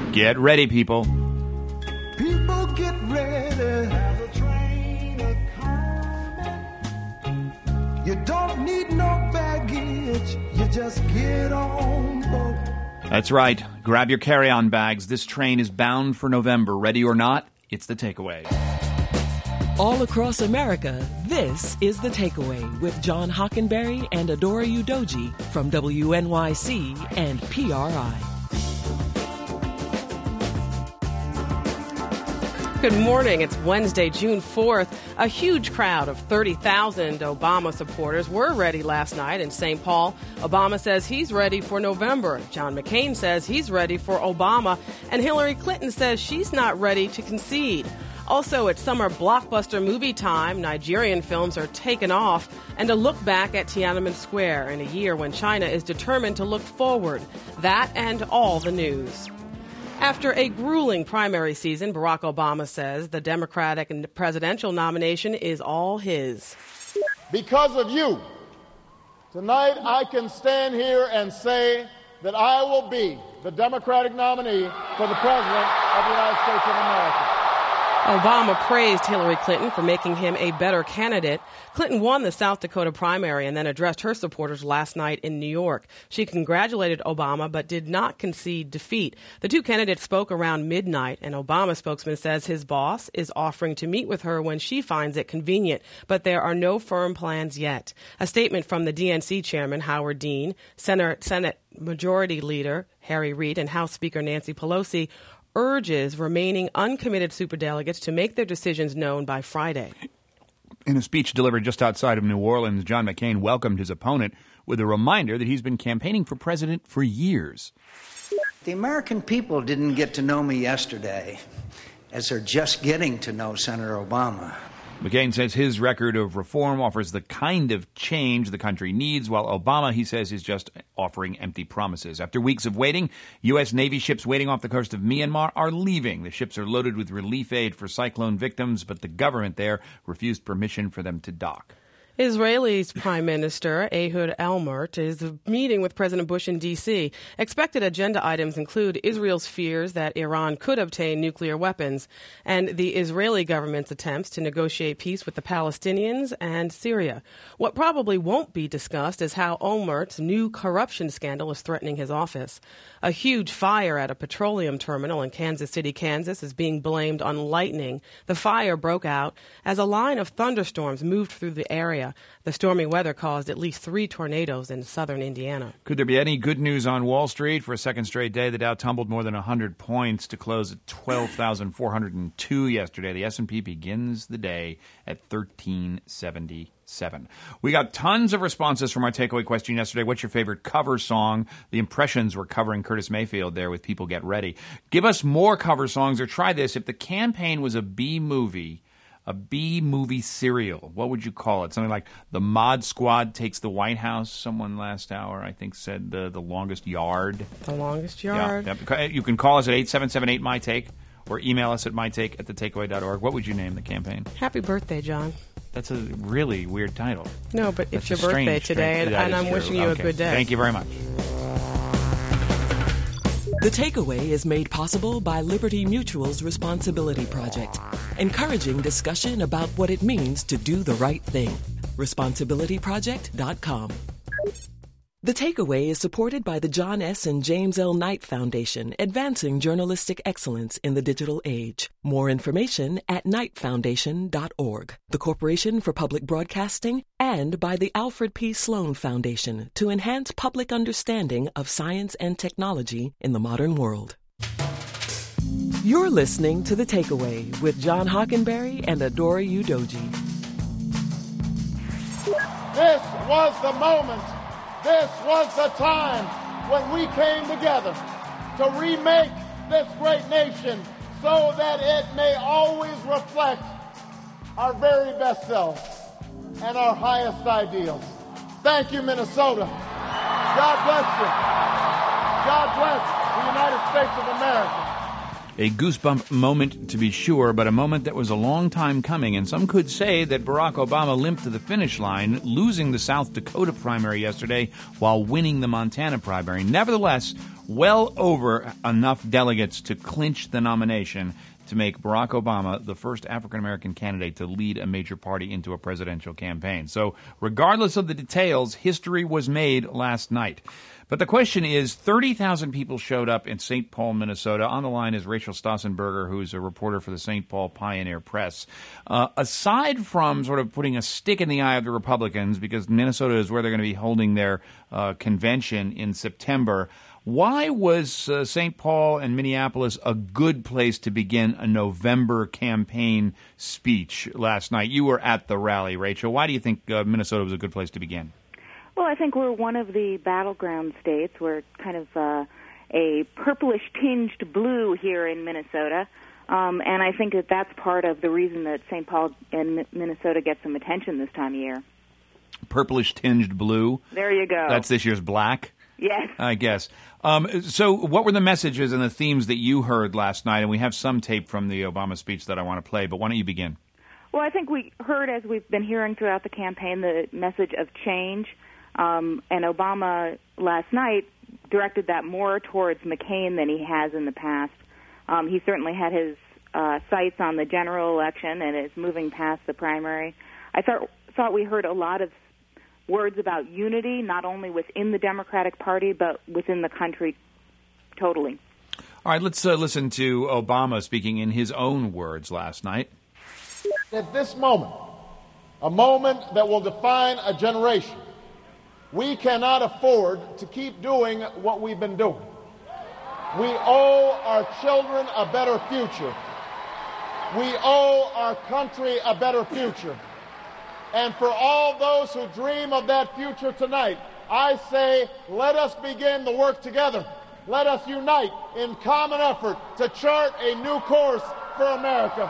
Get ready, people. People get ready. There's a train a-coming. You don't need no baggage. You just get on board. That's right. Grab your carry-on bags. This train is bound for November. Ready or not, it's The Takeaway. All across America, this is The Takeaway with John Hockenberry and Adora Udoji from WNYC and PRI. Good morning. It's Wednesday, June 4th. A huge crowd of 30,000 Obama supporters were ready last night in St. Paul. Obama says he's ready for November. John McCain says he's ready for Obama. And Hillary Clinton says she's not ready to concede. Also, it's summer blockbuster movie time. Nigerian films are taken off. And a look back at Tiananmen Square in a year when China is determined to look forward. That and all the news. After a grueling primary season, Barack Obama says the Democratic and presidential nomination is all his. Because of you, tonight I can stand here and say that I will be the Democratic nominee for the President of the United States of America. Obama praised Hillary Clinton for making him a better candidate. Clinton won the South Dakota primary and then addressed her supporters last night in New York. She congratulated Obama but did not concede defeat. The two candidates spoke around midnight. An Obama spokesman says his boss is offering to meet with her when she finds it convenient, but there are no firm plans yet. A statement from the DNC chairman, Howard Dean, Senate Majority Leader Harry Reid, and House Speaker Nancy Pelosi urges remaining uncommitted superdelegates to make their decisions known by Friday. In a speech delivered just outside of New Orleans, John McCain welcomed his opponent with a reminder that he's been campaigning for president for years. The American people didn't get to know me yesterday, as they're just getting to know Senator Obama. McCain says his record of reform offers the kind of change the country needs, while Obama, he says, is just offering empty promises. After weeks of waiting, U.S. Navy ships waiting off the coast of Myanmar are leaving. The ships are loaded with relief aid for cyclone victims, but the government there refused permission for them to dock. Israel's Prime Minister Ehud Olmert is meeting with President Bush in D.C. Expected agenda items include Israel's fears that Iran could obtain nuclear weapons and the Israeli government's attempts to negotiate peace with the Palestinians and Syria. What probably won't be discussed is how Olmert's new corruption scandal is threatening his office. A huge fire at a petroleum terminal in Kansas City, Kansas, is being blamed on lightning. The fire broke out as a line of thunderstorms moved through the area. The stormy weather caused at least 3 tornadoes in southern Indiana. Could there be any good news on Wall Street? For a second straight day, the Dow tumbled more than 100 points to close at 12,402 yesterday. The S&P begins the day at 1377. We got tons of responses from our takeaway question yesterday. What's your favorite cover song? The Impressions were covering Curtis Mayfield there with People Get Ready. Give us more cover songs, or try this. If the campaign was a B movie serial, what would you call it? Something like The Mod Squad Takes the White House. Someone last hour, I think, said The Longest Yard. The Longest Yard. Yeah. You can call us at 877-8MyTake or email us at mytake@thetakeaway.org. What would you name the campaign? Happy birthday, John. That's a really weird title. No, but That's it's your birthday today, and I'm wishing you a good day. Thank you very much. The Takeaway is made possible by Liberty Mutual's Responsibility Project, encouraging discussion about what it means to do the right thing. ResponsibilityProject.com. The Takeaway is supported by the John S. and James L. Knight Foundation, advancing journalistic excellence in the digital age. More information at knightfoundation.org, the Corporation for Public Broadcasting, and by the Alfred P. Sloan Foundation to enhance public understanding of science and technology in the modern world. You're listening to The Takeaway with John Hockenberry and Adora Udoji. This was the moment. This was the time when we came together to remake this great nation so that it may always reflect our very best selves and our highest ideals. Thank you, Minnesota. God bless you. God bless the United States of America. A goosebump moment to be sure, but a moment that was a long time coming. And some could say that Barack Obama limped to the finish line, losing the South Dakota primary yesterday while winning the Montana primary. Nevertheless, well over enough delegates to clinch the nomination to make Barack Obama the first African-American candidate to lead a major party into a presidential campaign. So regardless of the details, history was made last night. But the question is, 30,000 people showed up in St. Paul, Minnesota. On the line is Rachel Stossenberger, who's a reporter for the St. Paul Pioneer Press. Aside from sort of putting a stick in the eye of the Republicans, because Minnesota is where they're going to be holding their convention in September, why was St. Paul and Minneapolis a good place to begin a November campaign speech last night? You were at the rally, Rachel. Why do you think Minnesota was a good place to begin? Well, I think we're one of the battleground states. We're kind of a purplish-tinged blue here in Minnesota, and I think that that's part of the reason that St. Paul and Minnesota get some attention this time of year. Purplish-tinged blue? There you go. That's this year's black? Yes. I guess. So what were the messages and the themes that you heard last night? And we have some tape from the Obama speech that I want to play, but why don't you begin? Well, I think we heard, as we've been hearing throughout the campaign, the message of change. And Obama last night directed that more towards McCain than he has in the past. He certainly had his sights on the general election and is moving past the primary. I thought we heard a lot of words about unity, not only within the Democratic Party, but within the country totally. All right, let's listen to Obama speaking in his own words last night. At this moment, a moment that will define a generation, we cannot afford to keep doing what we've been doing. We owe our children a better future. We owe our country a better future. And for all those who dream of that future tonight, I say, let us begin the work together. Let us unite in common effort to chart a new course for America.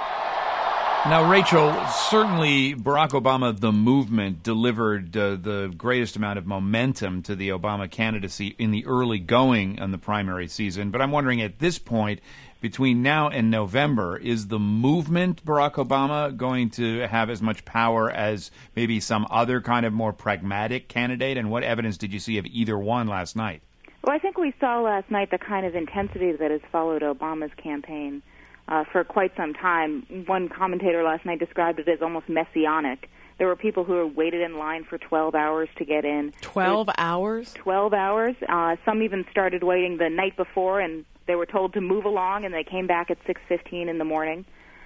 Now, Rachel, certainly Barack Obama, the movement, delivered the greatest amount of momentum to the Obama candidacy in the early going on the primary season. But I'm wondering at this point, between now and November, is the movement Barack Obama going to have as much power as maybe some other kind of more pragmatic candidate? And what evidence did you see of either one last night? Well, I think we saw last night the kind of intensity that has followed Obama's campaign for quite some time. One commentator last night described it as almost messianic. There were people who waited in line for 12 hours to get in. 12 hours? 12 hours. Some even started waiting the night before, and they were told to move along, and they came back at 6:15 in the morning.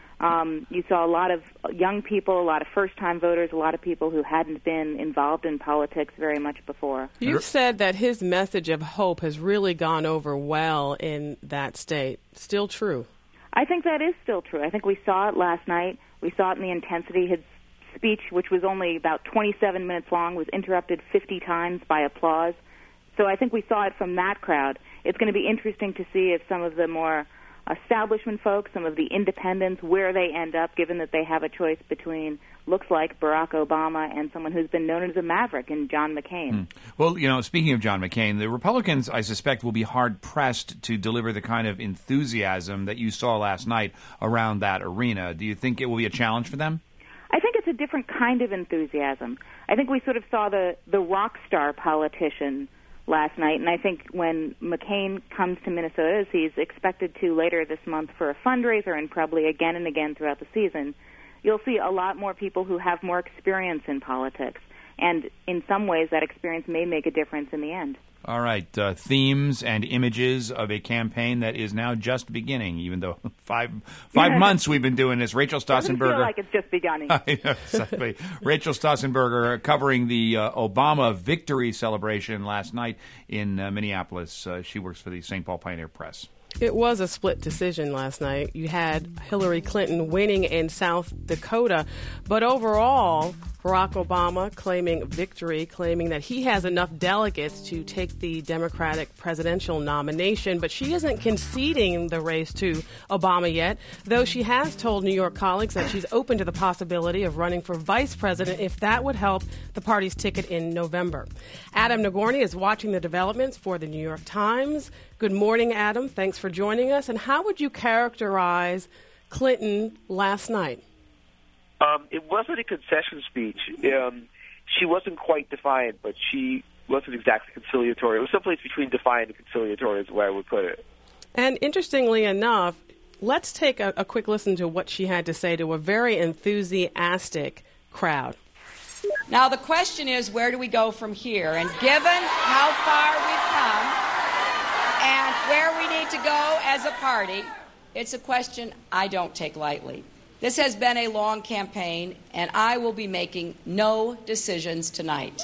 You saw a lot of young people, a lot of first-time voters, a lot of people who hadn't been involved in politics very much before. You've said that his message of hope has really gone over well in that state. Still true? I think that is still true. I think we saw it last night. We saw it in the intensity. His speech, which was only about 27 minutes long, was interrupted 50 times by applause. So I think we saw it from that crowd. It's going to be interesting to see if some of the more establishment folks, some of the independents, where they end up, given that they have a choice between, looks like, Barack Obama and someone who's been known as a maverick in John McCain. Well, you know, speaking of John McCain, the Republicans, I suspect, will be hard-pressed to deliver the kind of enthusiasm that you saw last night around that arena. Do you think it will be a challenge for them? I think it's a different kind of enthusiasm. I think we sort of saw the rock star politician last night, and I think when McCain comes to Minnesota, as he's expected to later this month for a fundraiser and probably again and again throughout the season, you'll see a lot more people who have more experience in politics. And in some ways, that experience may make a difference in the end. All right. Themes and images of a campaign that is now just beginning, even though five months we've been doing this. Rachel Stossenberger. Doesn't feel like it's just beginning. Exactly. Rachel Stossenberger covering the Obama victory celebration last night in Minneapolis. She works for the St. Paul Pioneer Press. It was a split decision last night. You had Hillary Clinton winning in South Dakota, but overall, Barack Obama claiming victory, claiming that he has enough delegates to take the Democratic presidential nomination, but she isn't conceding the race to Obama yet, though she has told New York colleagues that she's open to the possibility of running for vice president if that would help the party's ticket in November. Adam Nagorny is watching the developments for the New York Times. Good morning, Adam. Thanks for joining us. And how would you characterize Clinton last night? It wasn't a concession speech. She wasn't quite defiant, but she wasn't exactly conciliatory. It was someplace between defiant and conciliatory is the way I would put it. And interestingly enough, let's take a quick listen to what she had to say to a very enthusiastic crowd. Now, the question is, where do we go from here? And given how far we've come and where we need to go as a party, it's a question I don't take lightly. This has been a long campaign, and I will be making no decisions tonight.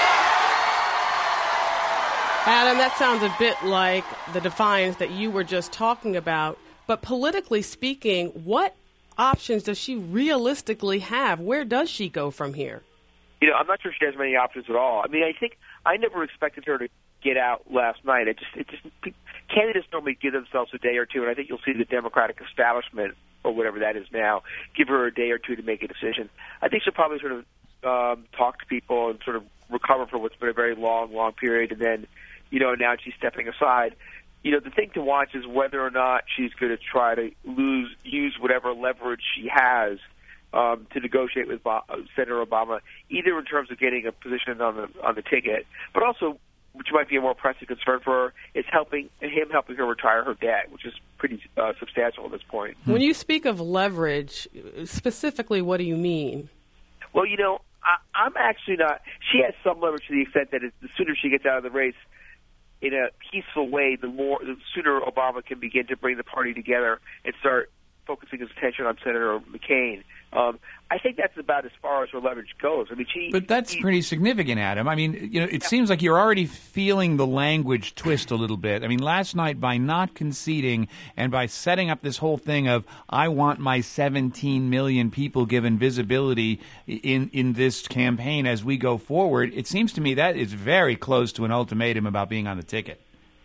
Adam, that sounds a bit like the defiance that you were just talking about. But politically speaking, what options does she realistically have? Where does she go from here? You know, I'm not sure she has many options at all. I mean, I never expected her to get out last night. Candidates normally give themselves a day or two, and I think you'll see the Democratic establishment, or whatever that is now, give her a day or two to make a decision. I think she'll probably sort of talk to people and sort of recover from what's been a very long period, and then, now she's stepping aside. The thing to watch is whether or not she's going to try to use whatever leverage she has to negotiate with Senator Obama, either in terms of getting a position on the ticket, but also, which might be a more pressing concern for her, is helping her retire her debt, which is pretty substantial at this point. When you speak of leverage, specifically, what do you mean? Well, I'm actually not. She has some leverage to the extent that the sooner she gets out of the race in a peaceful way, the sooner Obama can begin to bring the party together and start focusing his attention on Senator McCain. I think that's about as far as her leverage goes. I mean, But that's pretty significant, Adam. I mean, it seems like you're already feeling the language twist a little bit. I mean, last night, by not conceding and by setting up this whole thing of, I want my 17 million people given visibility in this campaign as we go forward, it seems to me that is very close to an ultimatum about being on the ticket.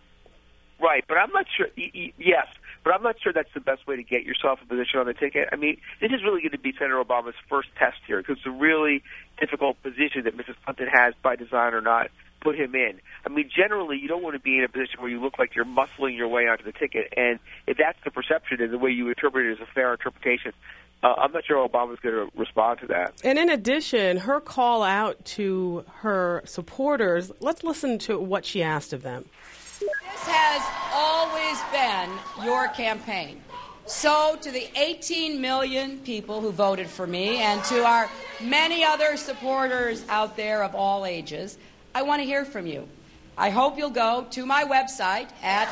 Right, but I'm not sure. Yes. But I'm not sure that's the best way to get yourself a position on the ticket. I mean, this is really going to be Senator Obama's first test here, because it's a really difficult position that Mrs. Clinton has, by design or not, put him in. I mean, generally, you don't want to be in a position where you look like you're muscling your way onto the ticket. And if that's the perception and the way you interpret it is a fair interpretation, I'm not sure Obama's going to respond to that. And in addition, her call out to her supporters, let's listen to what she asked of them. This has always been your campaign. So to the 18 million people who voted for me and to our many other supporters out there of all ages, I want to hear from you. I hope you'll go to my website at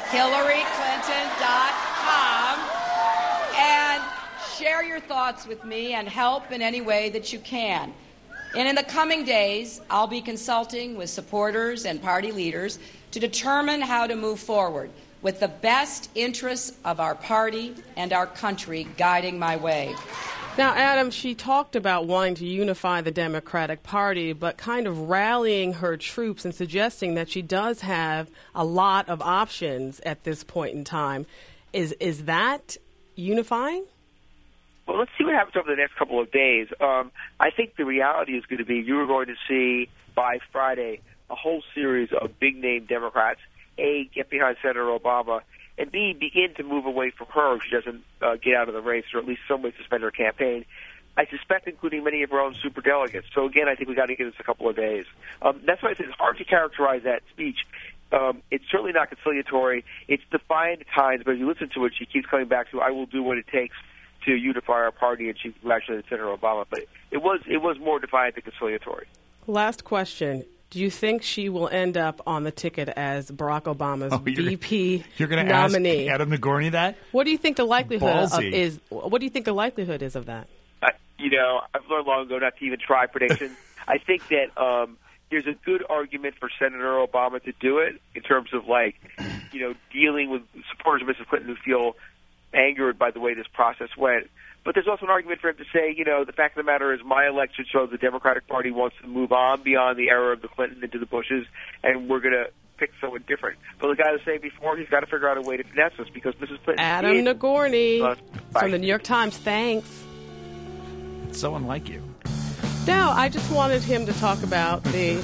HillaryClinton.com and share your thoughts with me and help in any way that you can. And in the coming days, I'll be consulting with supporters and party leaders to determine how to move forward with the best interests of our party and our country guiding my way. Now, Adam, she talked about wanting to unify the Democratic Party, but kind of rallying her troops and suggesting that she does have a lot of options at this point in time. Is that unifying? Well, let's see what happens over the next couple of days. I think the reality is going to be you're going to see by Friday a whole series of big-name Democrats, A, get behind Senator Obama, and B, begin to move away from her if she doesn't get out of the race or at least some way suspend her campaign. I suspect including many of her own superdelegates. So, again, I think we've got to give this a couple of days. That's why I say it's hard to characterize that speech. It's certainly not conciliatory. It's defiant at times, but if you listen to it, she keeps coming back to, I will do what it takes to unify our party, and she congratulated Senator Obama. But it was more defiant than conciliatory. Last question. Do you think she will end up on the ticket as Barack Obama's VP nominee? You're going to ask Adam Nagorny that? What do you think the likelihood is? What do you think the likelihood is of that? I've learned long ago not to even try predictions. I think that there's a good argument for Senator Obama to do it in terms of dealing with supporters of Mrs. Clinton who feel angered by the way this process went. But there's also an argument for him to say, the fact of the matter is my election shows the Democratic Party wants to move on beyond the era of the Clinton into the Bushes, and we're going to pick someone different. But the guy was saying before, he's got to figure out a way to finesse us because Mrs. Clinton... Adam Nagorny from the New York Times. Thanks. It's so unlike you. Now, I just wanted him to talk about the...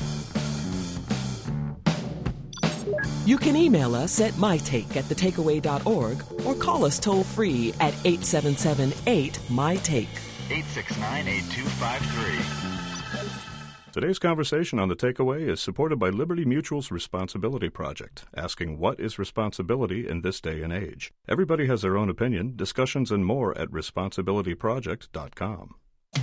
You can email us at mytake@thetakeaway.org or call us toll-free at 877-8-MY-TAKE. 869-8253. Today's conversation on The Takeaway is supported by Liberty Mutual's Responsibility Project, asking what is responsibility in this day and age. Everybody has their own opinion. Discussions and more at responsibilityproject.com.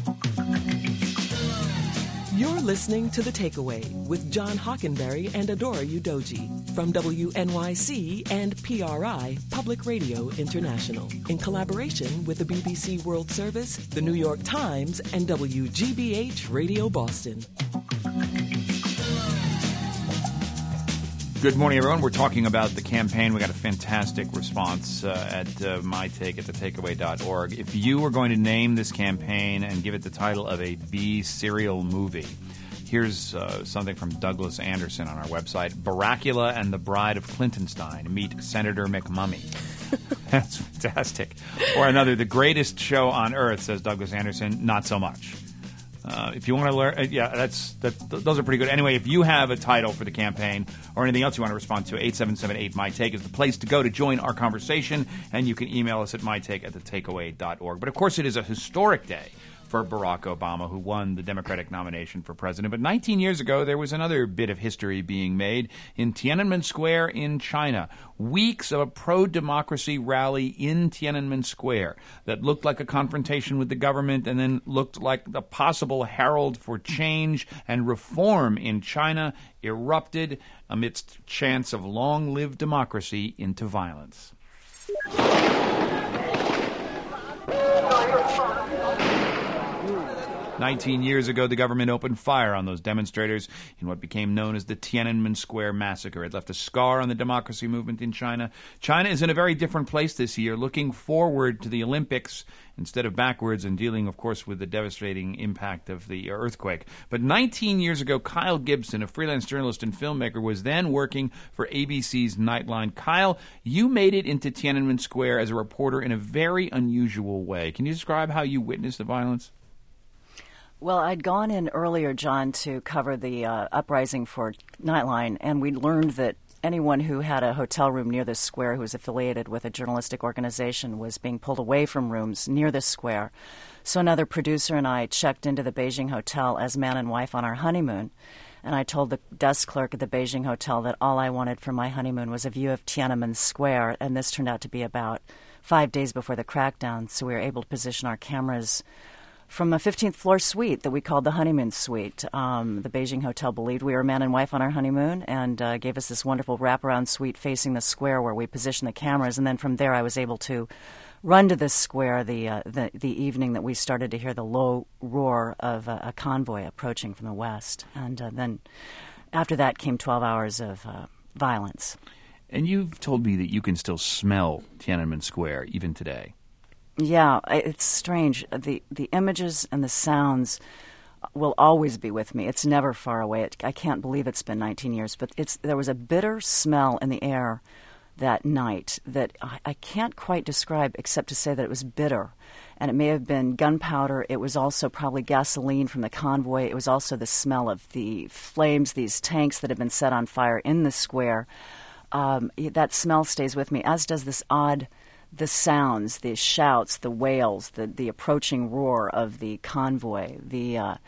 You're listening to The Takeaway with John Hockenberry and Adora Udoji from WNYC and PRI, Public Radio International, in collaboration with the BBC World Service, the New York Times, and WGBH Radio Boston. Good morning, everyone. We're talking about the campaign. We got a fantastic response at mytake@thetakeaway.org. If you were going to name this campaign and give it the title of a B-serial movie, here's something from Douglas Anderson on our website. Baracula and the Bride of Clintonstein meet Senator McMummy. That's fantastic. Or another, The Greatest Show on Earth, says Douglas Anderson, not so much. If you want to learn, those are pretty good. Anyway, if you have a title for the campaign or anything else you want to respond to, 877-8-MY-TAKE is the place to go to join our conversation, and you can email us at mytake@thetakeaway.org. But, of course, it is a historic day for Barack Obama, who won the Democratic nomination for president. But 19 years ago, there was another bit of history being made in Tiananmen Square in China. Weeks of a pro-democracy rally in Tiananmen Square that looked like a confrontation with the government and then looked like the possible herald for change and reform in China erupted amidst chants of long-live democracy into violence. 19 years ago, the government opened fire on those demonstrators in what became known as the Tiananmen Square Massacre. It left a scar on the democracy movement in China. China is in a very different place this year, looking forward to the Olympics instead of backwards and dealing, of course, with the devastating impact of the earthquake. But 19 years ago, Kyle Gibson, a freelance journalist and filmmaker, was then working for ABC's Nightline. Kyle, you made it into Tiananmen Square as a reporter in a very unusual way. Can you describe how you witnessed the violence? Well, I'd gone in earlier, John, to cover the uprising for Nightline, and we learned that anyone who had a hotel room near this square who was affiliated with a journalistic organization was being pulled away from rooms near this square. So another producer and I checked into the Beijing hotel as man and wife on our honeymoon, and I told the desk clerk at the Beijing hotel that all I wanted for my honeymoon was a view of Tiananmen Square, and this turned out to be about 5 days before the crackdown, so we were able to position our cameras from a 15th floor suite that we called the honeymoon suite. The Beijing hotel believed we were man and wife on our honeymoon and gave us this wonderful wraparound suite facing the square where we positioned the cameras. And then from there I was able to run to this square the evening that we started to hear the low roar of a convoy approaching from the west. And then after that came 12 hours of violence. And you've told me that you can still smell Tiananmen Square even today. Yeah, it's strange. The images and the sounds will always be with me. It's never far away. I can't believe it's been 19 years, but there was a bitter smell in the air that night that I can't quite describe except to say that it was bitter. And it may have been gunpowder. It was also probably gasoline from the convoy. It was also the smell of the flames, these tanks that had been set on fire in the square. That smell stays with me, as does the sounds, the shouts, the wails, the approaching roar of the convoy, the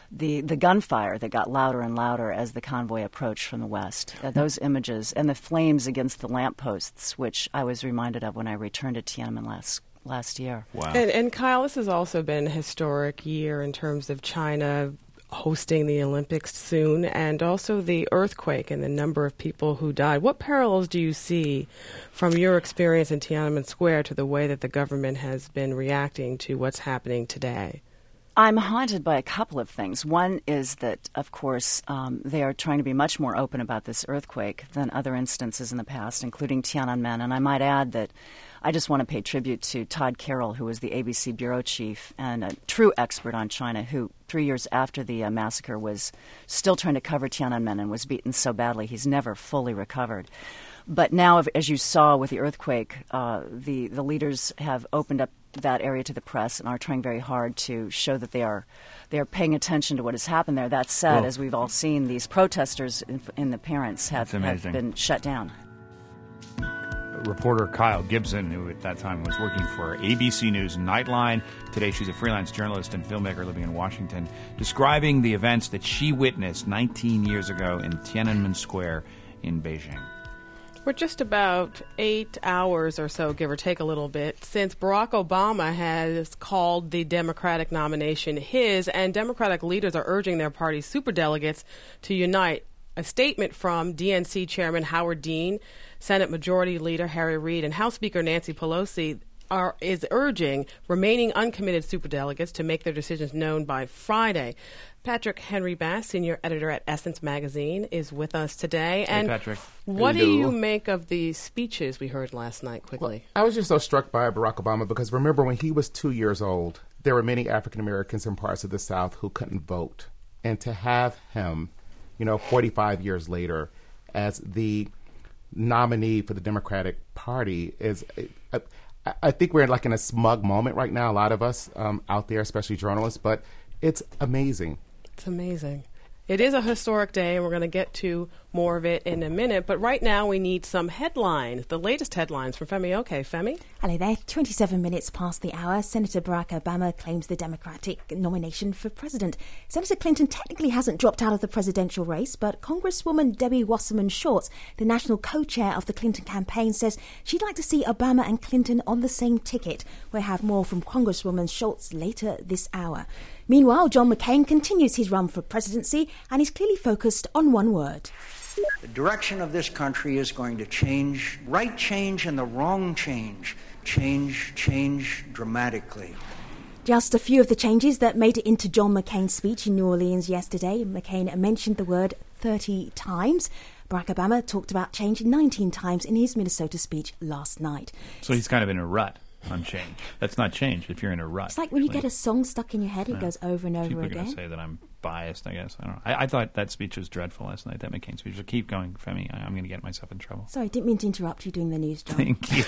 gunfire that got louder and louder as the convoy approached from the west. Those images and the flames against the lampposts, which I was reminded of when I returned to Tiananmen last year. Wow. And Kyle, this has also been a historic year in terms of China hosting the Olympics soon, and also the earthquake and the number of people who died. What parallels do you see from your experience in Tiananmen Square to the way that the government has been reacting to what's happening today? I'm haunted by a couple of things. One is that, of course, they are trying to be much more open about this earthquake than other instances in the past, including Tiananmen. And I might add that I just want to pay tribute to Todd Carroll, who was the ABC bureau chief and a true expert on China, who 3 years after the massacre was still trying to cover Tiananmen and was beaten so badly he's never fully recovered. But now, as you saw with the earthquake, the leaders have opened up that area to the press and are trying very hard to show that they are paying attention to what has happened there. That said, as we've all seen, these protesters and the parents have been shut down. Reporter Kyle Gibson, who at that time was working for ABC News Nightline. Today she's a freelance journalist and filmmaker living in Washington, describing the events that she witnessed 19 years ago in Tiananmen Square in Beijing. We're just about 8 hours or so, give or take a little bit, since Barack Obama has called the Democratic nomination his, and Democratic leaders are urging their party's superdelegates to unite. A statement from DNC Chairman Howard Dean, Senate Majority Leader Harry Reid, and House Speaker Nancy Pelosi is urging remaining uncommitted superdelegates to make their decisions known by Friday. Patrick Henry Bass, senior editor at Essence Magazine, is with us today. Hey, and Patrick. What do you make of the speeches we heard last night, quickly? Well, I was just so struck by Barack Obama because remember when he was 2 years old, there were many African Americans in parts of the South who couldn't vote. And to have him, 45 years later, as the nominee for the Democratic Party is, I think we're in a smug moment right now, a lot of us out there, especially journalists, but it's amazing. It's amazing. It is a historic day, and we're going to get to more of it in a minute. But right now, we need some headlines, the latest headlines from Femi Oke. Femi? Hello there. 27 minutes past the hour, Senator Barack Obama claims the Democratic nomination for president. Senator Clinton technically hasn't dropped out of the presidential race, but Congresswoman Debbie Wasserman Schultz, the national co-chair of the Clinton campaign, says she'd like to see Obama and Clinton on the same ticket. We'll have more from Congresswoman Schultz later this hour. Meanwhile, John McCain continues his run for presidency and is clearly focused on one word. The direction of this country is going to change, right change and the wrong change. Change dramatically. Just a few of the changes that made it into John McCain's speech in New Orleans yesterday. McCain mentioned the word 30 times. Barack Obama talked about change 19 times in his Minnesota speech last night. So he's kind of in a rut on change. That's not change if you're in a rut. It's like when you get a song stuck in your head, it goes over and over People again. People are going to say that I'm biased, I guess. I don't know. I thought that speech was dreadful last night, that McCain speech. So keep going, Femi. I'm going to get myself in trouble. Sorry, didn't mean to interrupt you doing the news, John. Thank you.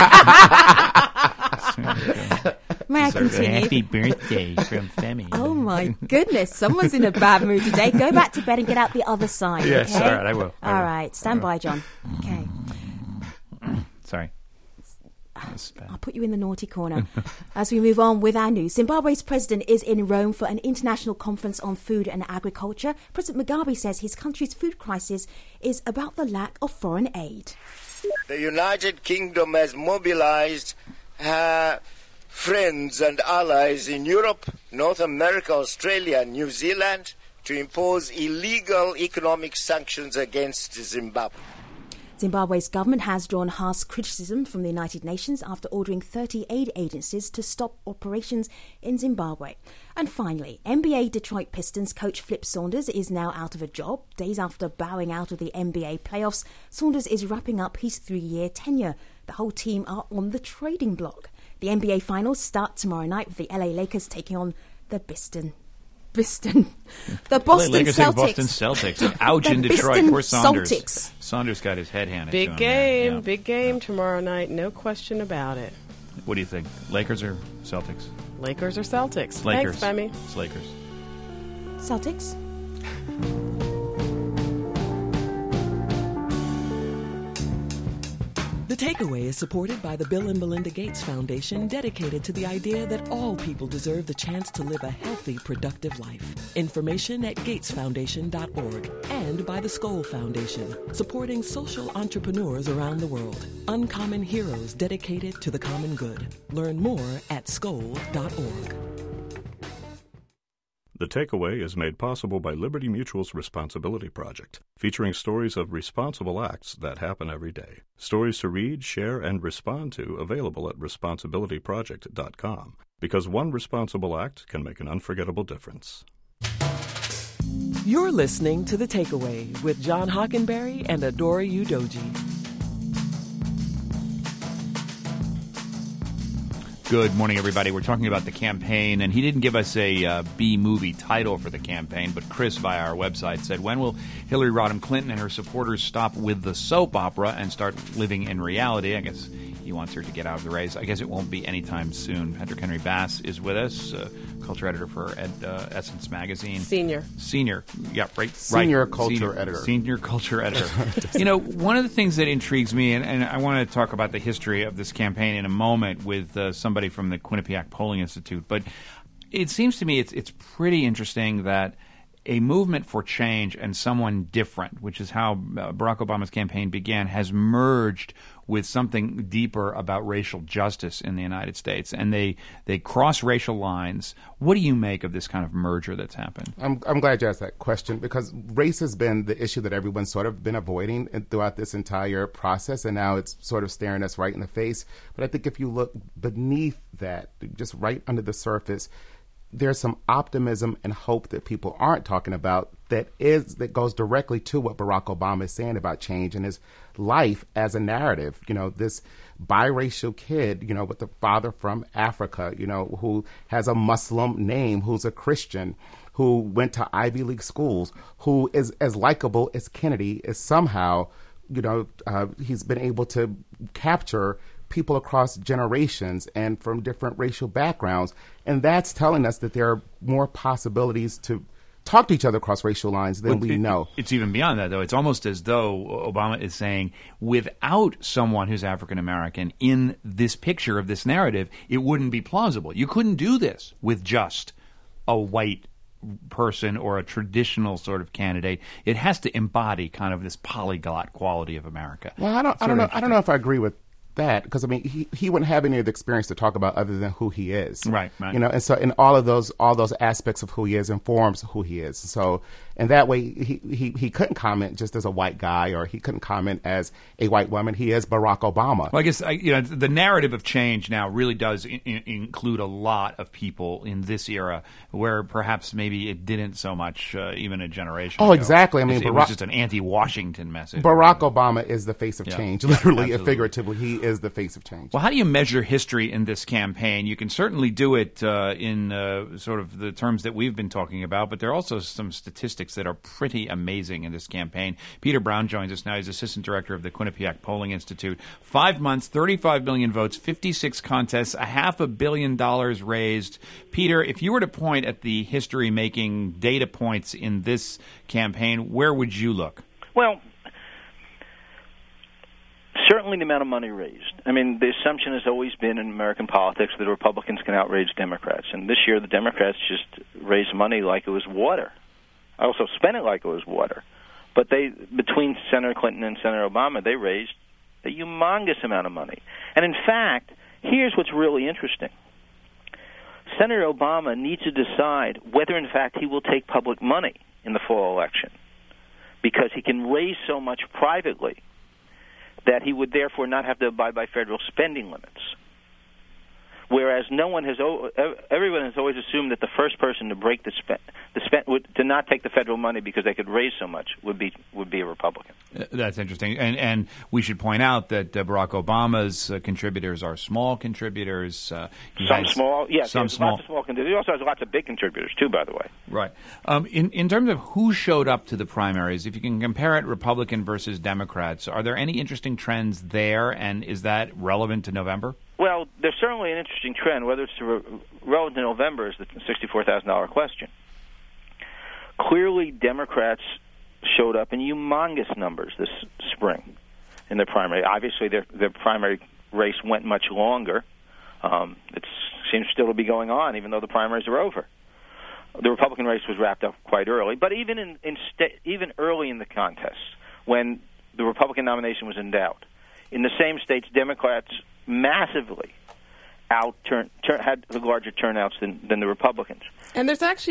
May I continue? Happy birthday from Femi. Oh, my goodness. Someone's in a bad mood today. Go back to bed and get out the other side, Yes, okay? all right, I will. All right, stand by, John. Okay. Sorry. I'll put you in the naughty corner. As we move on with our news, Zimbabwe's president is in Rome for an international conference on food and agriculture. President Mugabe says his country's food crisis is about the lack of foreign aid. The United Kingdom has mobilized her friends and allies in Europe, North America, Australia, and New Zealand to impose illegal economic sanctions against Zimbabwe. Zimbabwe's government has drawn harsh criticism from the United Nations after ordering 30 aid agencies to stop operations in Zimbabwe. And finally, NBA Detroit Pistons coach Flip Saunders is now out of a job. Days after bowing out of the NBA playoffs, Saunders is wrapping up his 3-year tenure. The whole team are on the trading block. The NBA Finals start tomorrow night with the LA Lakers taking on the Boston Lakers Celtics. Boston Celtics. Ouch in Detroit. Poor Saunders. Celtics. Saunders got his head handed Big to him. game, Yeah. big game tomorrow night. No question about it. What do you think? Lakers or Celtics? Lakers or Celtics? Lakers. Thanks, Femi. It's Lakers. Celtics. The Takeaway is supported by the Bill and Melinda Gates Foundation, dedicated to the idea that all people deserve the chance to live a healthy, productive life. Information at gatesfoundation.org, and by the Skoll Foundation, supporting social entrepreneurs around the world. Uncommon heroes dedicated to the common good. Learn more at skoll.org. The Takeaway is made possible by Liberty Mutual's Responsibility Project, featuring stories of responsible acts that happen every day. Stories to read, share, and respond to available at responsibilityproject.com, because one responsible act can make an unforgettable difference. You're listening to The Takeaway with John Hockenberry and Adora Udoji. Good morning, everybody. We're talking about the campaign, and he didn't give us a B-movie title for the campaign, but Chris, via our website, said, when will Hillary Rodham Clinton and her supporters stop with the soap opera and start living in reality? I guess he wants her to get out of the race. I guess it won't be anytime soon. Patrick Henry Bass is with us, culture editor for Essence Magazine. Senior. Yeah, right. Senior culture editor. Senior culture editor. You know, one of the things that intrigues me, and I want to talk about the history of this campaign in a moment with somebody from the Quinnipiac Polling Institute, but it seems to me it's pretty interesting that a movement for change and someone different, which is how Barack Obama's campaign began, has merged with something deeper about racial justice in the United States, and they cross racial lines. What do you make of this kind of merger that's happened? I'm glad you asked that question, because race has been the issue that everyone's sort of been avoiding throughout this entire process, and now it's sort of staring us right in the face. But I think if you look beneath that, just right under the surface, there's some optimism and hope that people aren't talking about that goes directly to what Barack Obama is saying about change and his life as a narrative. You know, this biracial kid, you know, with the father from Africa, you know, who has a Muslim name, who's a Christian, who went to Ivy League schools, who is as likable as Kennedy, is somehow, you know, he's been able to capture people across generations and from different racial backgrounds. And that's telling us that there are more possibilities to talk to each other across racial lines than we know. It's even beyond that, though. It's almost as though Obama is saying, without someone who's African-American in this picture of this narrative, it wouldn't be plausible. You couldn't do this with just a white person or a traditional sort of candidate. It has to embody kind of this polyglot quality of America. Well, I don't know if I agree with that, because I mean he wouldn't have any of the experience to talk about other than who he is, right. You know, and so in all those aspects of who he is informs who he is. So and that way he couldn't comment just as a white guy, or he couldn't comment as a white woman. He is Barack Obama. Well, I guess the narrative of change now really does include a lot of people in this era where perhaps maybe it didn't so much even a generation ago. Exactly. I mean, it was just an anti-Washington message. Barack Obama is the face of change, literally absolutely. and figuratively. He is the face of change. Well, how do you measure history in this campaign? You can certainly do it in sort of the terms that we've been talking about, but there are also some statistics that are pretty amazing in this campaign. Peter Brown joins us now. He's assistant director of the Quinnipiac Polling Institute. 5 months, 35 million votes, 56 contests, $500 million raised. Peter, if you were to point at the history-making data points in this campaign, where would you look? Well, certainly the amount of money raised. I mean, the assumption has always been in American politics that Republicans can outrage Democrats. And this year the Democrats just raised money like it was water. I also spent it like it was water. But between Senator Clinton and Senator Obama, they raised a humongous amount of money. And in fact, here's what's really interesting. Senator Obama needs to decide whether in fact he will take public money in the fall election, because he can raise so much privately that he would therefore not have to abide by federal spending limits. Whereas everyone has always assumed that the first person to break to not take the federal money because they could raise so much would be a Republican. That's interesting, and we should point out that Barack Obama's contributors are small contributors. Some small contributors. He also has lots of big contributors too, by the way. Right. In terms of who showed up to the primaries, if you can compare it Republican versus Democrats, are there any interesting trends there, and is that relevant to November? Well, there's certainly an interesting trend. Whether it's relevant to November is the $64,000 question. Clearly, Democrats showed up in humongous numbers this spring in their primary. Obviously, their primary race went much longer. It seems still to be going on, even though the primaries are over. The Republican race was wrapped up quite early, but even even early in the contest, when the Republican nomination was in doubt, in the same states, Democrats massively had the larger turnouts than the Republicans. And there's actually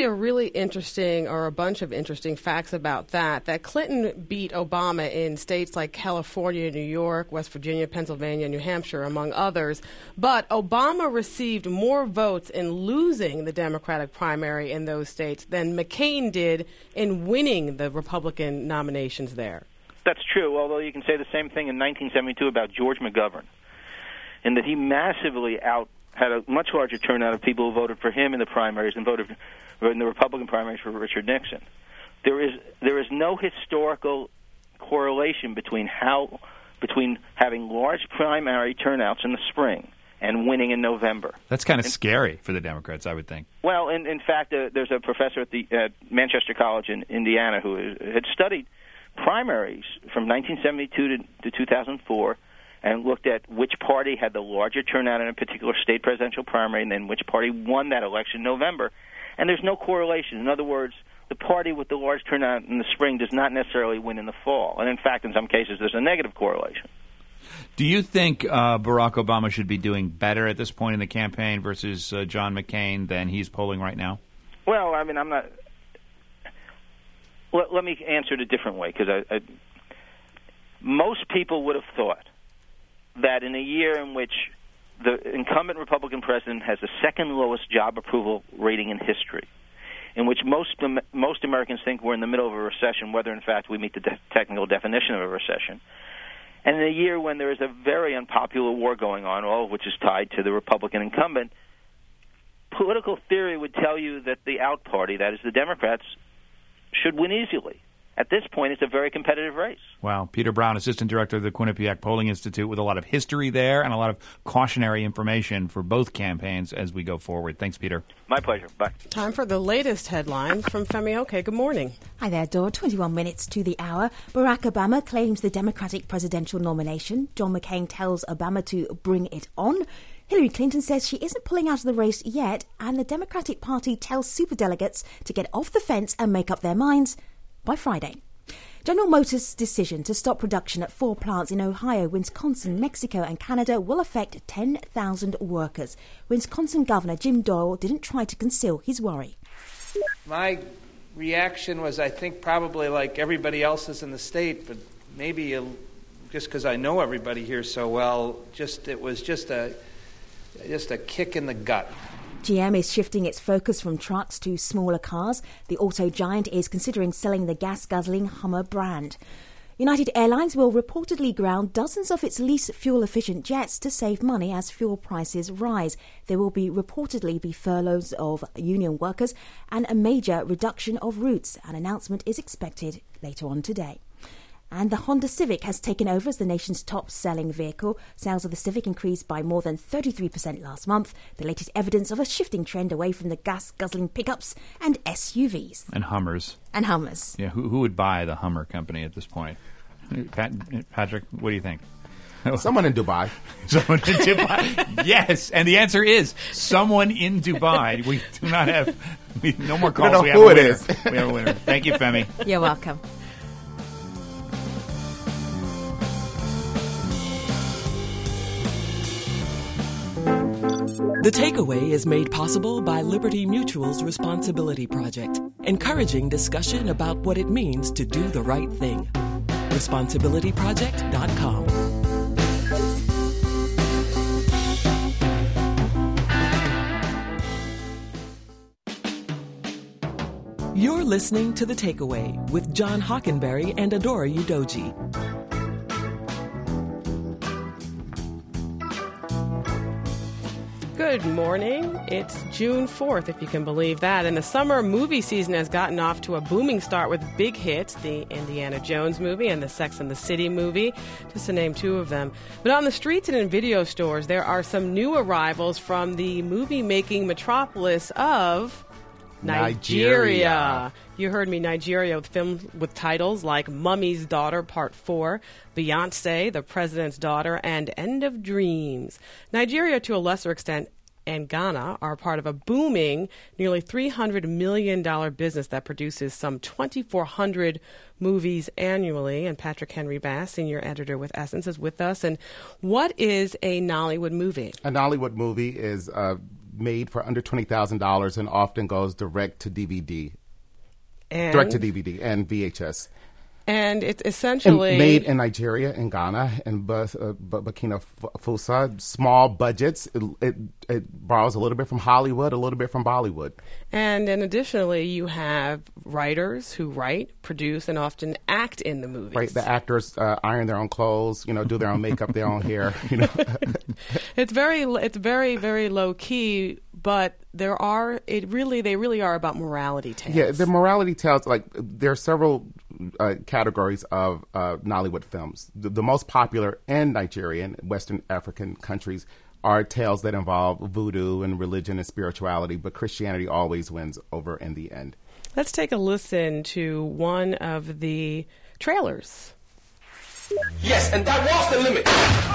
a bunch of interesting facts about that Clinton beat Obama in states like California, New York, West Virginia, Pennsylvania, New Hampshire, among others. But Obama received more votes in losing the Democratic primary in those states than McCain did in winning the Republican nominations there. That's true, although you can say the same thing in 1972 about George McGovern, in that he massively had a much larger turnout of people who voted for him in the primaries and voted in the Republican primaries for Richard Nixon. There is no historical correlation between having large primary turnouts in the spring and winning in November. That's kind of scary for the Democrats, I would think. Well, in fact, there's a professor at Manchester College in Indiana who had studied primaries from 1972 to 2004 and looked at which party had the larger turnout in a particular state presidential primary and then which party won that election in November. And there's no correlation. In other words, the party with the large turnout in the spring does not necessarily win in the fall. And in fact, in some cases, there's a negative correlation. Do you think Barack Obama should be doing better at this point in the campaign versus John McCain than he's polling right now? Well, I mean, I'm not... Let me answer it a different way, because most people would have thought that in a year in which the incumbent Republican president has the second lowest job approval rating in history, in which most Americans think we're in the middle of a recession, whether in fact we meet the technical definition of a recession, and in a year when there is a very unpopular war going on, all of which is tied to the Republican incumbent, political theory would tell you that the out party, that is the Democrats, should win easily. At this point, it's a very competitive race. Wow. Peter Brown, Assistant Director of the Quinnipiac Polling Institute, with a lot of history there and a lot of cautionary information for both campaigns as we go forward. Thanks, Peter. My pleasure. Bye. Time for the latest headlines from Femi Oke. Good morning. Hi there, Dora. 21 minutes to the hour. Barack Obama claims the Democratic presidential nomination. John McCain tells Obama to bring it on. Hillary Clinton says she isn't pulling out of the race yet, and the Democratic Party tells superdelegates to get off the fence and make up their minds by Friday. General Motors' decision to stop production at 4 plants in Ohio, Wisconsin, Mexico and Canada will affect 10,000 workers. Wisconsin Governor Jim Doyle didn't try to conceal his worry. My reaction was, I think, probably like everybody else's in the state, but maybe just because I know everybody here so well, it was just a kick in the gut. GM is shifting its focus from trucks to smaller cars. The auto giant is considering selling the gas-guzzling Hummer brand. United Airlines will reportedly ground dozens of its least fuel-efficient jets to save money as fuel prices rise. There will reportedly be furloughs of union workers and a major reduction of routes. An announcement is expected later on today. And the Honda Civic has taken over as the nation's top-selling vehicle. Sales of the Civic increased by more than 33% last month, the latest evidence of a shifting trend away from the gas-guzzling pickups and SUVs. And Hummers. Yeah, who would buy the Hummer company at this point? Patrick, what do you think? Someone in Dubai. Someone in Dubai. Yes, and the answer is someone in Dubai. We do not have no more calls. We don't know who it is. We have a winner. Thank you, Femi. You're welcome. The Takeaway is made possible by Liberty Mutual's Responsibility Project, encouraging discussion about what it means to do the right thing. ResponsibilityProject.com. You're listening to The Takeaway with John Hockenberry and Adora Udoji. Good morning. It's June 4th, if you can believe that. And the summer movie season has gotten off to a booming start with big hits, the Indiana Jones movie and the Sex and the City movie, just to name two of them. But on the streets and in video stores, there are some new arrivals from the movie-making metropolis of Nigeria. You heard me, Nigeria, with films with titles like Mummy's Daughter Part 4, Beyonce, The President's Daughter, and End of Dreams. Nigeria, to a lesser extent, and Ghana are part of a booming, nearly $300 million business that produces some 2,400 movies annually. And Patrick Henry Bass, senior editor with Essence, is with us. And what is a Nollywood movie? A Nollywood movie is made for under $20,000 and often goes direct to DVD. And? Direct to DVD and VHS. And it's essentially... And made in Nigeria, in Ghana, and Burkina Faso. Small budgets. It borrows a little bit from Hollywood, a little bit from Bollywood. And then additionally, you have writers who write, produce, and often act in the movies. Right, the actors iron their own clothes, do their own makeup, their own hair. It's very, very low key, but they really are about morality tales. Yeah, the morality tales, there are several categories of Nollywood films. The most popular in Nigeria and Western African countries are tales that involve voodoo and religion and spirituality, but Christianity always wins over in the end. Let's take a listen to one of the trailers. Yes, and that was the limit.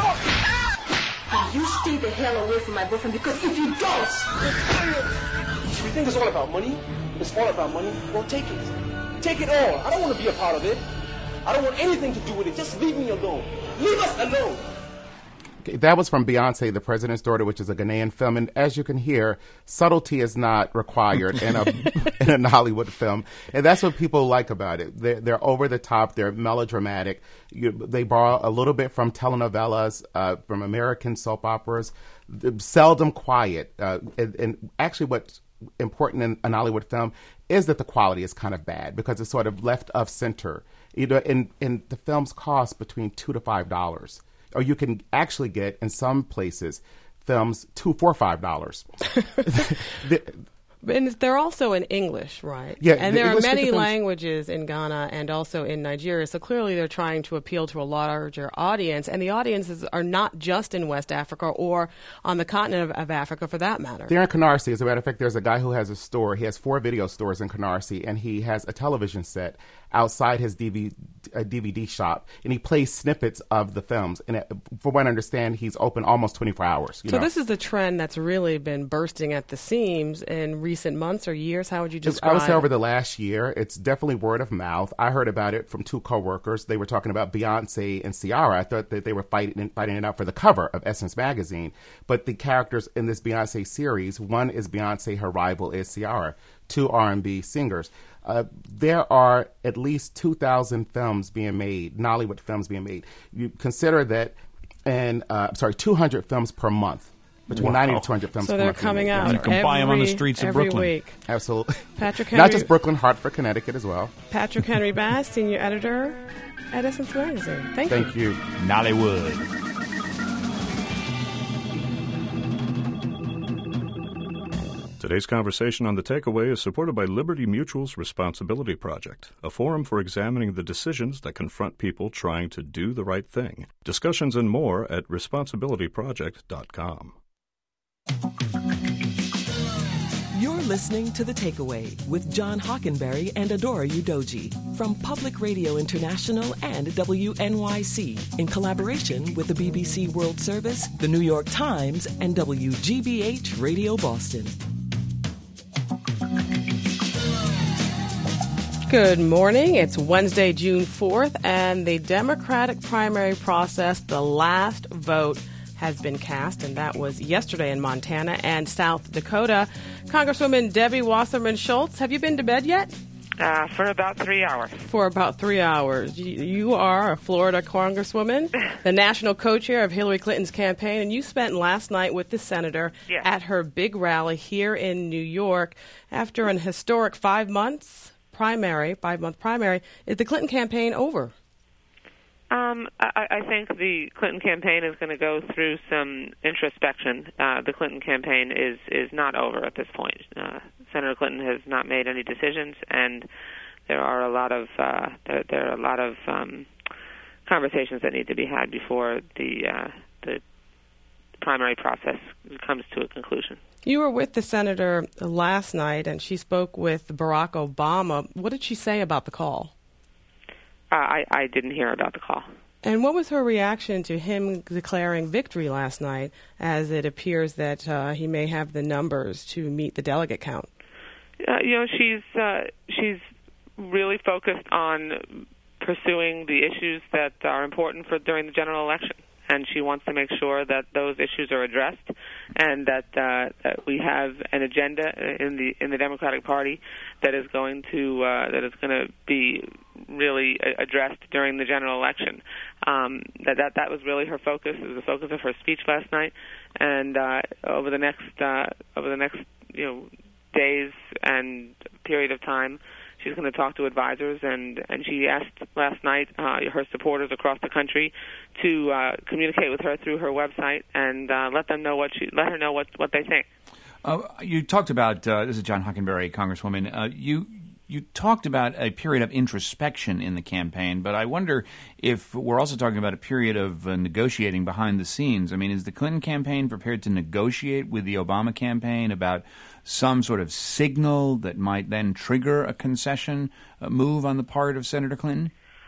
You stay the hell away from my boyfriend, because if you don't... You think it's all about money? It's all about money? Well, take it. Take it all. I don't want to be a part of it. I don't want anything to do with it. Just leave me alone. Leave us alone. Okay, that was from Beyonce, the President's Daughter, which is a Ghanaian film. And as you can hear, subtlety is not required in a Nollywood film. And that's what people like about it. They're over the top. They're melodramatic. They borrow a little bit from telenovelas, from American soap operas. Seldom quiet. And actually what's important in a Nollywood film is that the quality is kind of bad because it's sort of left of center. And the films cost between $2 to $5. Or you can actually get, in some places, films $2, $4, $5. And they're also in English, right? Yeah, and there are many languages in Ghana and also in Nigeria. So clearly they're trying to appeal to a larger audience. And the audiences are not just in West Africa or on the continent of Africa, for that matter. They're in Canarsie. As a matter of fact, there's a guy who has a store. He has 4 video stores in Canarsie, and he has a television set outside his DVD shop, and he plays snippets of the films. And from what I understand, he's open almost 24 hours. So this is the trend that's really been bursting at the seams in recent months or years. How would you describe it? I would say over the last year, it's definitely word of mouth. I heard about it from 2 coworkers. They were talking about Beyonce and Ciara. I thought that they were fighting it out for the cover of Essence magazine. But the characters in this Beyonce series, one is Beyonce, her rival is Ciara, 2 R&B singers. There are at least 2,000 films being made, Nollywood films being made. You consider that, 200 films per month. Between 90 to 200 films per month. So they're coming out. You can buy them on the streets of Brooklyn. Every week. Absolutely. Patrick Henry, not just Brooklyn, Hartford, Connecticut as well. Patrick Henry Bass, senior editor at Essence Magazine. Thank you. Thank you. Nollywood. Today's conversation on The Takeaway is supported by Liberty Mutual's Responsibility Project, a forum for examining the decisions that confront people trying to do the right thing. Discussions and more at responsibilityproject.com. You're listening to The Takeaway with John Hockenberry and Adora Udoji from Public Radio International and WNYC in collaboration with the BBC World Service, the New York Times, and WGBH Radio Boston. Good morning. It's Wednesday, June 4th, and the Democratic primary process, the last vote has been cast, and that was yesterday in Montana and South Dakota. Congresswoman Debbie Wasserman Schultz, have you been to bed yet? For about 3 hours. For about 3 hours. You are a Florida Congresswoman, the national co-chair of Hillary Clinton's campaign, and you spent last night with the senator at her big rally here in New York. After an historic 5-month primary, is the Clinton campaign over? I think the Clinton campaign is going to go through some introspection. The Clinton campaign is not over at this point. Senator Clinton has not made any decisions, and there are a lot of conversations that need to be had before the primary process comes to a conclusion. You were with the senator last night, and she spoke with Barack Obama. What did she say about the call? I didn't hear about the call. And what was her reaction to him declaring victory last night, as it appears that he may have the numbers to meet the delegate count? She's really focused on pursuing the issues that are important for during the general election, and she wants to make sure that those issues are addressed, and that we have an agenda in the Democratic Party that is going to be really addressed during the general election. That was really her focus. It was the focus of her speech last night, and over the next days and period of time, she's going to talk to advisors, and she asked last night her supporters across the country to communicate with her through her website and let her know what they think. You talked about this is John Hockenberry, Congresswoman. You talked about a period of introspection in the campaign, but I wonder if we're also talking about a period of negotiating behind the scenes. I mean, is the Clinton campaign prepared to negotiate with the Obama campaign about some sort of signal that might then trigger a concession move on the part of Senator Clinton?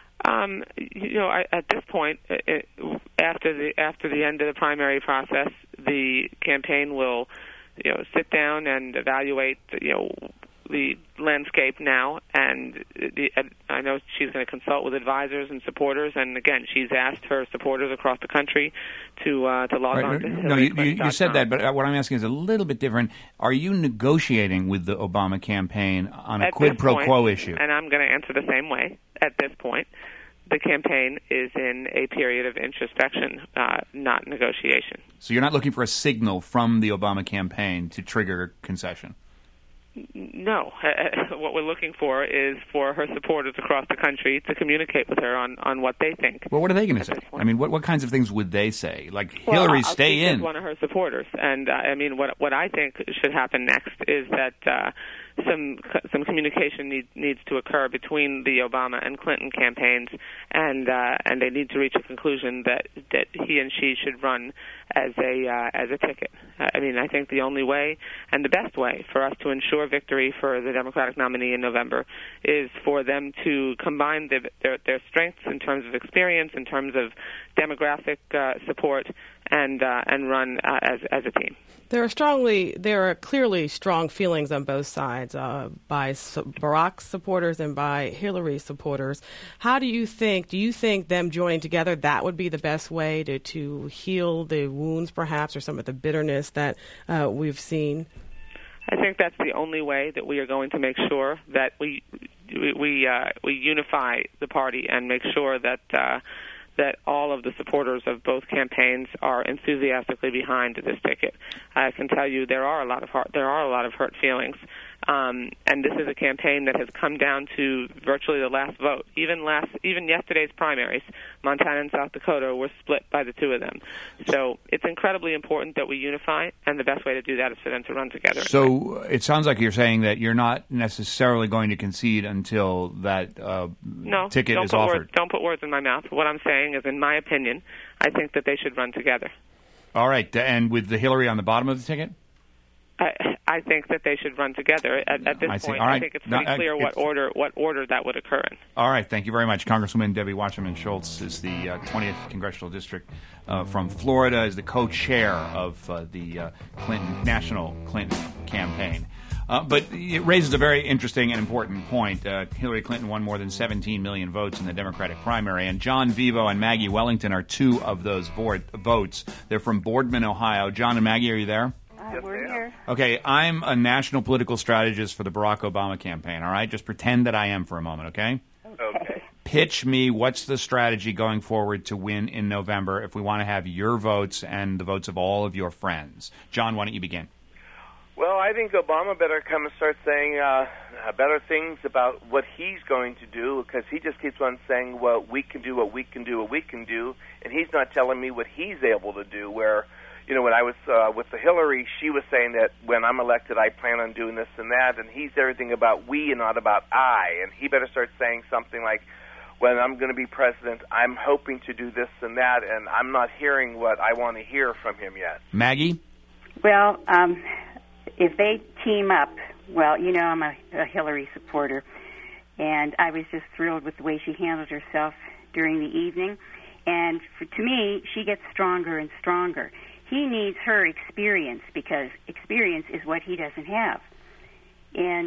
At this point, after the end of the primary process, the campaign will, sit down and evaluate, the landscape now, and I know she's going to consult with advisors and supporters, and again, she's asked her supporters across the country to log on to No, you said that, but what I'm asking is a little bit different. Are you negotiating with the Obama campaign on a quid pro quo issue? And I'm going to answer the same way. At this point, the campaign is in a period of introspection, not negotiation. So you're not looking for a signal from the Obama campaign to trigger concession? No. What we're looking for is for her supporters across the country to communicate with her on what they think. Well, what are they going to say? I mean, what kinds of things would they say? Like, Hillary, stay in. One of her supporters. And, what I think should happen next is that some communication needs to occur between the Obama and Clinton campaigns, and they need to reach a conclusion that he and she should run as a ticket. I think the only way and the best way for us to ensure victory for the Democratic nominee in November is for them to combine their strengths in terms of experience, in terms of demographic support, and run as a team. There are clearly strong feelings on both sides by Barack supporters and by Hillary supporters. Do you think them joining together, that would be the best way to heal the wounds, perhaps, or some of the bitterness that we've seen? I think that's the only way that we are going to make sure that we unify the party and make sure that all of the supporters of both campaigns are enthusiastically behind this ticket. I can tell you there are a lot of hurt feelings, and this is a campaign that has come down to virtually the last vote. Even yesterday's primaries, Montana and South Dakota were split by the two of them. So it's incredibly important that we unify, and the best way to do that is for them to run together. So it sounds like you're saying that you're not necessarily going to concede until that ticket is offered. Don't put words in my mouth. What I'm saying is, in my opinion, I think that they should run together. All right, and with the Hillary on the bottom of the ticket? I think that they should run together at this point. Right. I think it's pretty clear what order that would occur in. All right. Thank you very much. Congresswoman Debbie Wasserman Schultz is the 20th Congressional District from Florida, is the co-chair of the National Clinton campaign. But it raises a very interesting and important point. Hillary Clinton won more than 17 million votes in the Democratic primary, and John Vivo and Maggie Wellington are two of those votes. They're from Boardman, Ohio. John and Maggie, are you there? We're here. Okay, I'm a national political strategist for the Barack Obama campaign, all right? Just pretend that I am for a moment, okay? Okay. Pitch me what's the strategy going forward to win in November if we want to have your votes and the votes of all of your friends. John, why don't you begin? Well, I think Obama better come and start saying better things about what he's going to do, because he just keeps on saying, well, we can do what we can do, what we can do, and he's not telling me what he's able to do, where when I was with the Hillary, she was saying that when I'm elected, I plan on doing this and that, and he's everything about we and not about I. And he better start saying something like, when I'm going to be president, I'm hoping to do this and that, and I'm not hearing what I want to hear from him yet. Maggie? Well, if they team up, well, I'm a Hillary supporter, and I was just thrilled with the way she handled herself during the evening. And to me, she gets stronger and stronger. He needs her experience, because experience is what he doesn't have. And,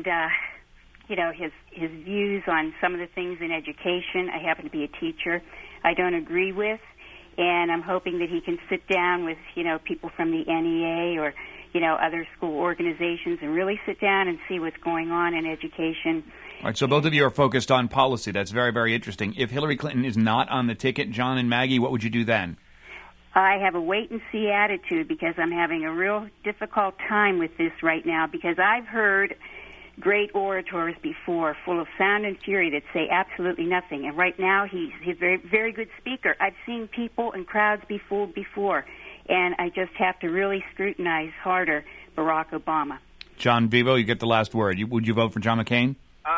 his views on some of the things in education, I happen to be a teacher, I don't agree with. And I'm hoping that he can sit down with, people from the NEA or, other school organizations and really sit down and see what's going on in education All right, so both of you are focused on policy. That's very, very interesting. If Hillary Clinton is not on the ticket, John and Maggie, what would you do then? I have a wait-and-see attitude because I'm having a real difficult time with this right now because I've heard great orators before full of sound and fury that say absolutely nothing. And right now he's a very, very good speaker. I've seen people and crowds be fooled before, and I just have to really scrutinize harder Barack Obama. John Vivo, you get the last word. Would you vote for John McCain?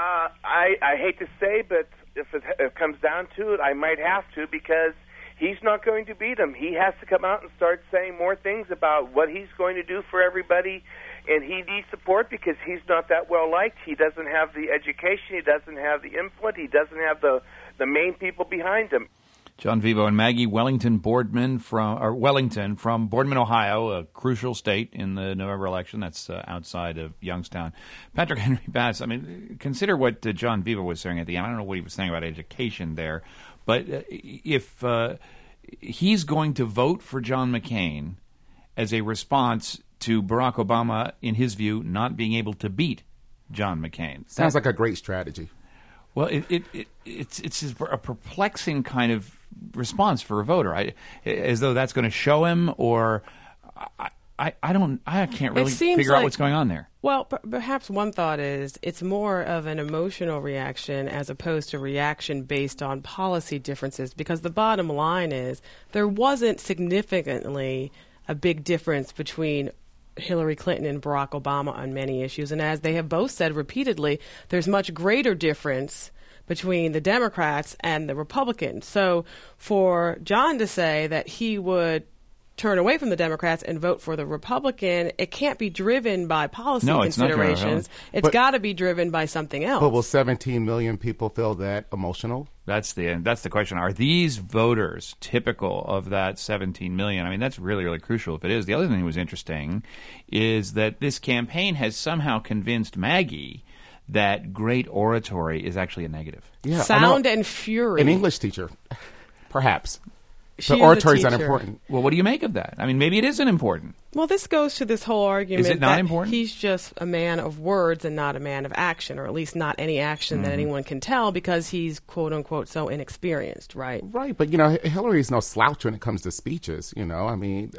I hate to say, but if it comes down to it, I might have to because he's not going to beat him. He has to come out and start saying more things about what he's going to do for everybody, and he needs support because he's not that well liked. He doesn't have the education. He doesn't have the influence. He doesn't have the main people behind him. John Vivo and Maggie Boardman from Boardman, Ohio, a crucial state in the November election. That's outside of Youngstown. Patrick Henry Bass, I mean, consider what John Vivo was saying at the end. I don't know what he was saying about education there, but if he's going to vote for John McCain as a response to Barack Obama, in his view, not being able to beat John McCain. Sounds like a great strategy. Well, it's a perplexing kind of response for a voter, as though that's going to show him, or I can't really figure out what's going on there. Well, perhaps one thought is it's more of an emotional reaction as opposed to reaction based on policy differences, because the bottom line is there wasn't significantly a big difference between Hillary Clinton and Barack Obama on many issues. And as they have both said repeatedly, there's much greater difference between the Democrats and the Republicans. So for John to say that he would turn away from the Democrats and vote for the Republican, it can't be driven by policy considerations. It's got to be driven by something else. But will 17 million people feel that emotional? That's the question. Are these voters typical of that 17 million? I mean, that's really, really crucial if it is. The other thing that was interesting is that this campaign has somehow convinced Maggie that great oratory is actually a negative. Yeah, sound and fury. An English teacher, perhaps. The oratory is unimportant. Well, what do you make of that? I mean, maybe it isn't important. Well, this goes to this whole argument is it not that important? He's just a man of words and not a man of action, or at least not any action that anyone can tell because he's, quote unquote, so inexperienced, right? Right, but, Hillary's no slouch when it comes to speeches, I mean,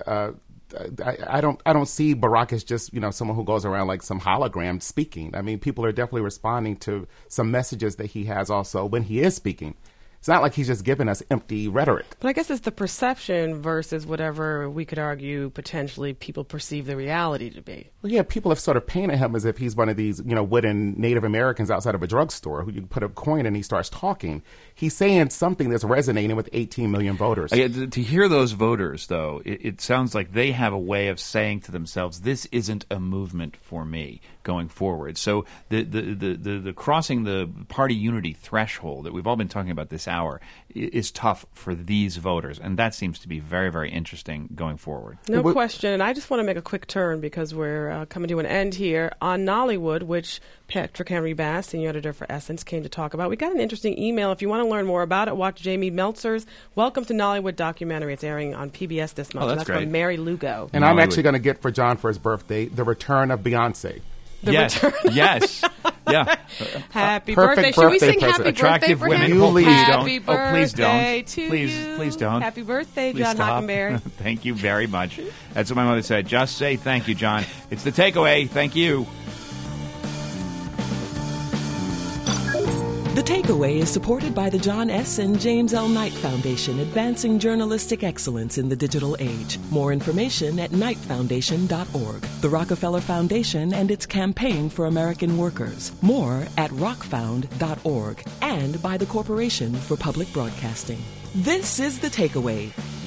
I don't see Barack as just, someone who goes around like some hologram speaking. I mean, people are definitely responding to some messages that he has also when he is speaking. It's not like he's just giving us empty rhetoric. But I guess it's the perception versus whatever we could argue potentially people perceive the reality to be. Well, yeah, people have sort of painted him as if he's one of these, wooden Native Americans outside of a drugstore who you put a coin in and he starts talking. He's saying something that's resonating with 18 million voters. To hear those voters, though, it sounds like they have a way of saying to themselves, this isn't a movement for me going forward. So the crossing the party unity threshold that we've all been talking about this hour is tough for these voters, and that seems to be very, very interesting going forward. No question. And I just want to make a quick turn because we're coming to an end here on Nollywood, which Patrick Henry Bass, senior editor for Essence, came to talk about. We got an interesting email. If you want to learn more about it, watch Jamie Meltzer's Welcome to Nollywood documentary. It's airing on PBS this month. That's great. From Mary Lugo. And I'm actually going to get for John for his birthday the return of Beyonce. Yes. Yeah. Happy birthday. Should we sing happy birthday for him? Happy birthday to you. Please don't. Happy birthday, Please John stop. Hockenberry. Thank you very much. That's what my mother said. Just say thank you, John. It's The Takeaway. Thank you. The Takeaway is supported by the John S. and James L. Knight Foundation, advancing journalistic excellence in the digital age. More information at knightfoundation.org. The Rockefeller Foundation and its campaign for American workers. More at rockfound.org. And by the Corporation for Public Broadcasting. This is The Takeaway.